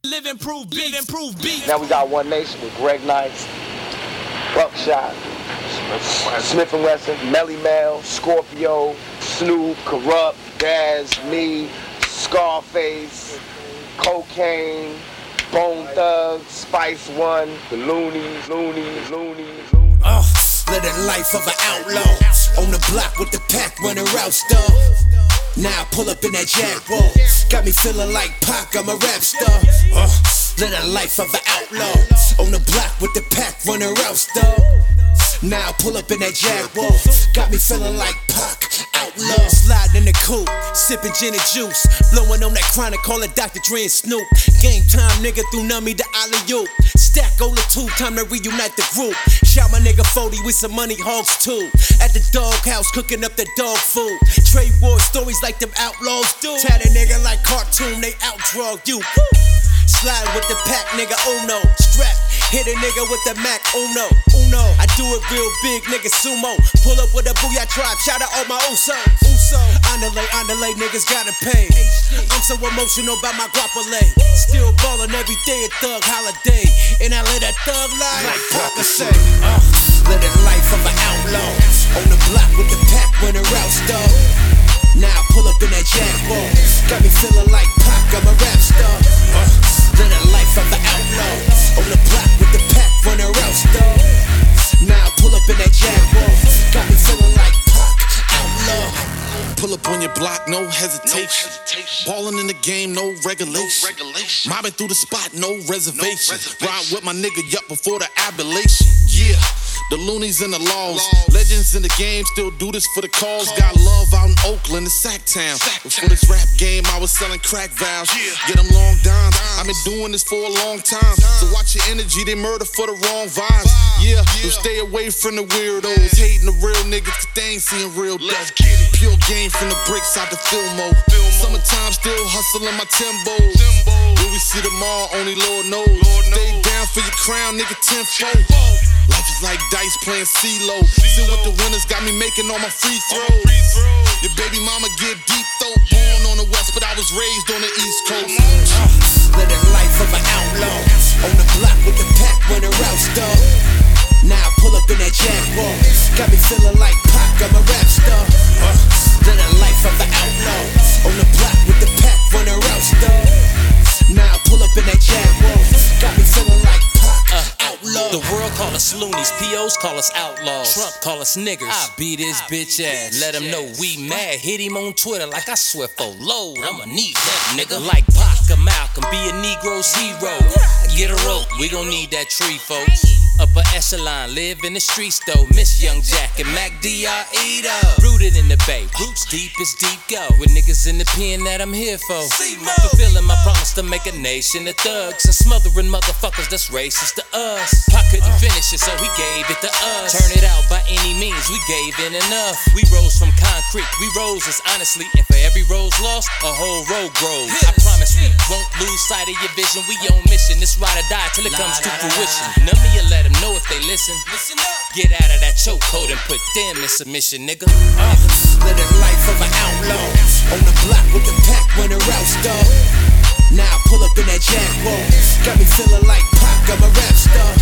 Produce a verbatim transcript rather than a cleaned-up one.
Live improve beat, improve beat. Now we got One Nation with Greg Nice, Buckshot, Smith and Wesson, Melly Mel, Scorpio, Snoop, Corrupt, Daz, me, Scarface, Cocaine, Bone Thugs, Spice One, the Loonies, Loonies, Loonies, Loonies. Uh, living life of an outlaw, on the block with the pack running route star. Now I pull up in that Jaguar, got me feeling like Pac, I'm a rap star. Uh, living life of an outlaw, on the block with the pack running route star. Now I pull up in that Jaguar, got me feeling like Pac, outlaw. Sliding in the coupe, sipping gin and juice, blowing on that chronic, call it Doctor Dre and Snoop. Game time, nigga, threw nummy to alley-oop. Stack over two, time to reunite the group. Shout my nigga forty with some money hogs too. At the doghouse, cooking up the dog food. Trade war stories like them outlaws do. Tat a nigga like cartoon, they outdraw you. Slide with the pack, nigga, Uno. Strap, hit a nigga with the Mac, Uno. Uno, I do it real big, nigga, sumo. Pull up with a booyah tribe, shout out all my Uso. Uso, underlay, underlay, niggas gotta pay. I'm so emotional about my guapole. Still ballin' every day at Thug Holiday. And I let that thug life, like Papa say. Uh, live the life of an outlaw, on the block with the pack running route star. Now I pull up in that Jaguar, got me feeling like Pac, I'm a rap star. Uh, live the life of an outlaw, on the block with the pack running route star. Now I pull up in that Jaguar, got me feeling like Pac, outlaw. Pull up on your block, no hesitation. No hesitation. Ballin' in the game, no regulation. No regulation. Mobbing through the spot, no reservation. No reservation. Ride with my nigga up before the abulation. Yeah. The loonies and the laws. laws, legends in the game still do this for the cause. Cause. Got love out in Oakland, the Sacktown. Sack Before this rap game, I was selling crack vows. Yeah. Get them long dimes. I've been doing this for a long time. time. So watch your energy, they murder for the wrong vibes. Vibe. Yeah, yeah. So stay away from the weirdos. Yeah. Hating the real niggas, cause they ain't seeing real dough. Pure game from the bricks out the Filmo. Filmo. Summertime still hustling my Timbos. Timbo. Will we see tomorrow? Only Lord knows. Lord Stay knows. Down for your crown, nigga, tenfold. Life is like dice playing C-Lo. Still with the winners, got me making all my free throws. Your baby mama get deep though. Born on the west, but I was raised on the east coast. Uh, live the life of an outlaw, on the block with the pack running route star. Now I pull up in that Jaguar, got me feeling like Pac, I'm a rap star. Uh, live the life of an outlaw, on the block with the pack running route star. Now I pull up in that Jaguar, got me feeling like Pac, uh, outlaw. The world call us loonies, P Os call us outlaws, Trump call us niggers. I beat his bitch ass, let him know we mad. Hit him on Twitter like I swear for load. I'ma need that nigga like Pac or Malcolm, be a Negro's hero. Get a rope, we gon' need that tree, folks. Upper echelon, live in the streets though. Miss Young Jack and Mac D R E though. Rooted in the bay, roots deep as deep go. With niggas in the pen that I'm here for. Fulfilling my promise to make a nation of thugs and smothering motherfuckers that's racist to us. Pac couldn't finish it, so he gave it to us. Turn it out by any means, we gave in enough. We rose from concrete, we rose as honestly. And for every rose lost, a whole road grows. I promise we won't lose sight of your vision. We on mission, this ride or die till it comes to fruition. None of you let them know if they listen. Listen up. Get out of that chokehold and put them in submission, nigga. Uh, live the life of an outlaw, on the block with the pack running route star. Now I pull up in that Jaguar, got me feeling like Pac, I'm a rap star.